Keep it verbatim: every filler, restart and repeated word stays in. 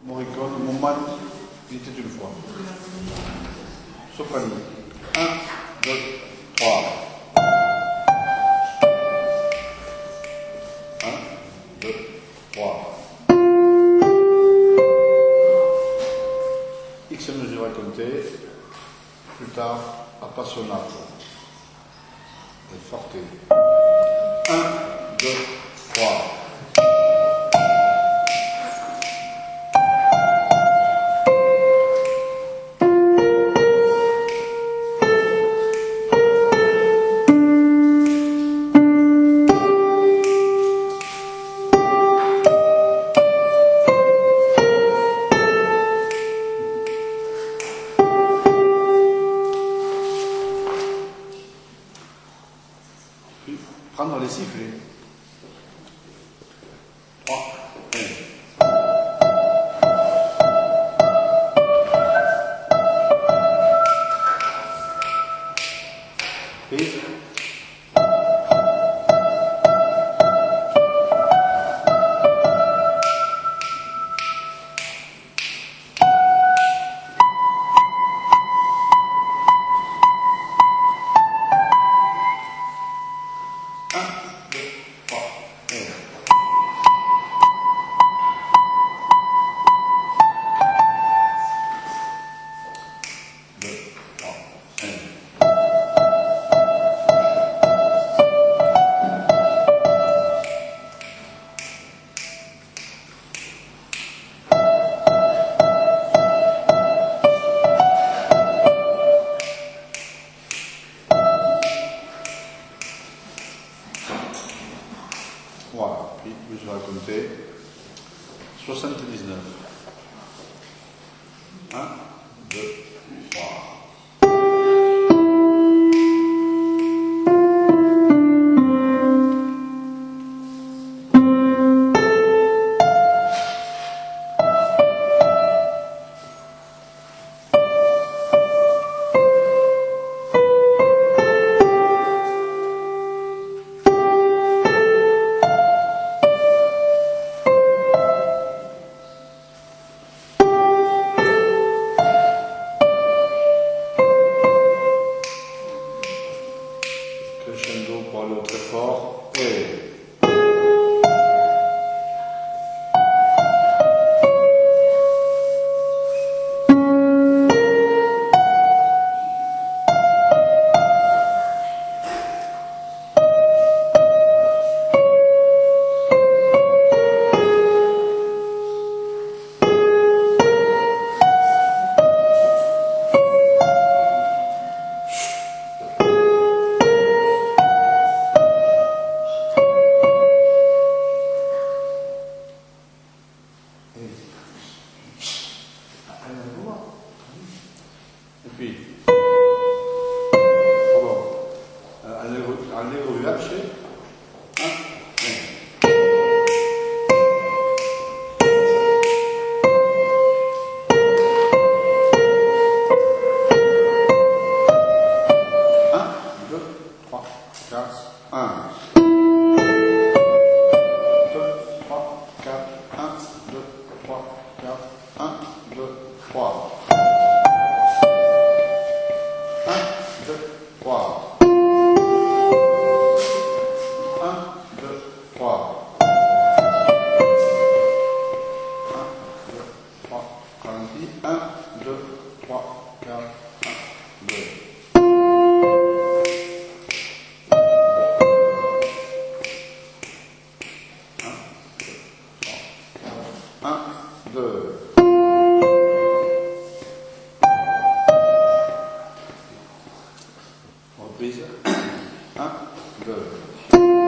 Morricone, mon man, il était une fois. Soprani. un, deux, trois. un, deux, trois. X mesure à compter. Plus tard, appassionato. Et forte. un, deux, trois. Puis, prendre les sifflets. trois, un. Prise. Voilà, puis je vais compter soixante-dix-neuf. un, deux, trois. Crescendo pour aller très fort et Et puis, pardon, allegro, allegro vivace, un, un. Un, deux, trois, quatre, un. Deux, trois, quatre, un, deux, trois, quatre, un, deux, trois. Trois. Un, deux, trois. Un, deux, trois. Ralenti. Un, deux, trois, quatre, un, deux. Un, deux. Reprise. un, deux.